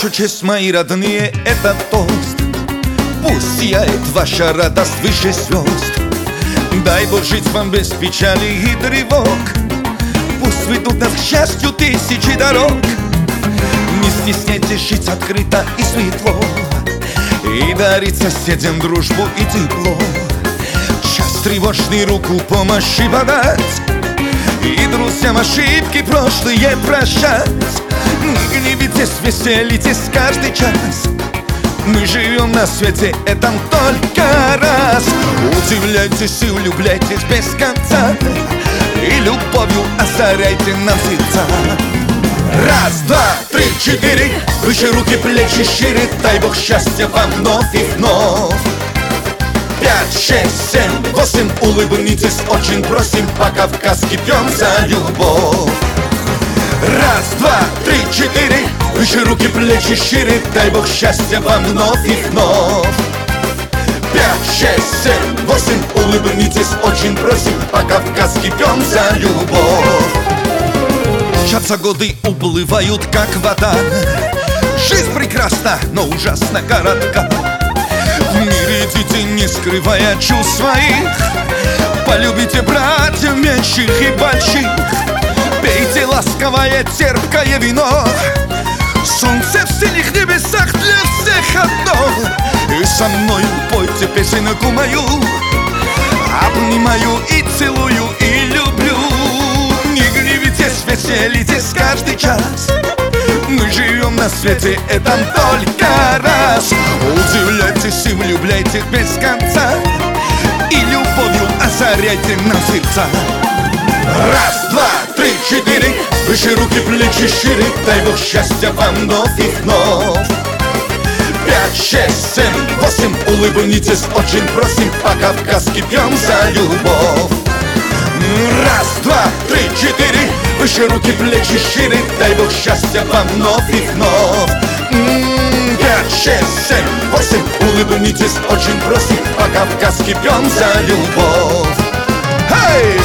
Ваша честь, мои родные, это тост. Пусть сияет ваша радость выше звезд. Дай Бог жить вам без печали и тревог. Пусть ведут нас к счастью тысячи дорог. Не стесняйтесь жить открыто и светло, и дарить соседям дружбу и тепло. Час тревожный руку помощи подать, и друзьям ошибки прошлые прощать. Не гневитесь, веселитесь каждый час. Мы живем на свете этом только раз. Удивляйтесь и влюбляйтесь без конца, и любовью озаряйте нам сердца. Раз, два, три, четыре, выше руки, плечи шире. Дай Бог счастья вам вновь и вновь. 5, 6, 7, 8, улыбнитесь, очень просим, по-кавказски пьем за любовь. Раз, два, три, четыре, выше руки, плечи шире. Дай Бог счастья вам вновь и вновь. 5, 6, 7, 8, улыбнитесь, очень просим, по-кавказски пьем за любовь. Мчатся годы, уплывают как вода. Жизнь прекрасна, но ужасно коротка. В мире идите, не скрывая чувств своих. Полюбите братьев меньших и больших. Пейте ласковое, терпкое вино. Солнце в синих небесах для всех одно. И со мною пойте песенку мою. Обнимаю и целую, и люблю. Не гневитесь, веселитесь каждый час. Мы живем на свете этом только раз. Удивляйтесь и влюбляйтесь без конца, и любовью озаряйте нам сердца. Раз, два, три, четыре, выше руки, плечи шире. Дай Бог счастья вам вновь и вновь. 5, 6, 7, 8, улыбнитесь, очень просим, по-кавказски пьем за любовь. Раз, два, три, четыре, выше руки, плечи шире. Дай Бог счастья вам вновь и вновь. 5, 6, 7, 8, улыбнитесь, очень просим, по-кавказски пьем за любовь. Hey!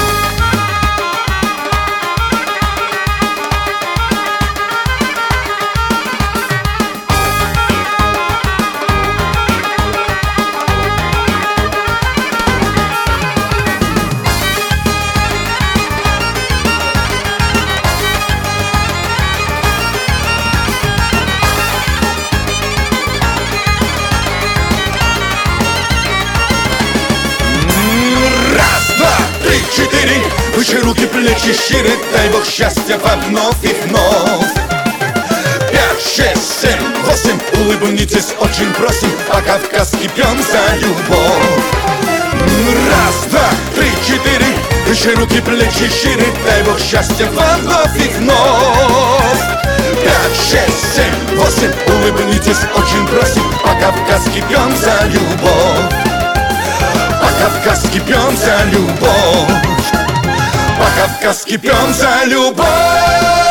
Выше руки, плечи шире. Дай Бог счастья вам вновь и вновь. 5, 6, 7, 8, улыбнитесь, очень просим, по-кавказски пьем за любовь. Раз, два, три, четыре, выше руки, плечи шире. Дай Бог счастья вам вновь и вновь. 5, 6, 7, 8, улыбнитесь, очень просим, по-кавказски пьем за любовь. По-кавказски пьем за любовь. По-кавказски пьем за любовь.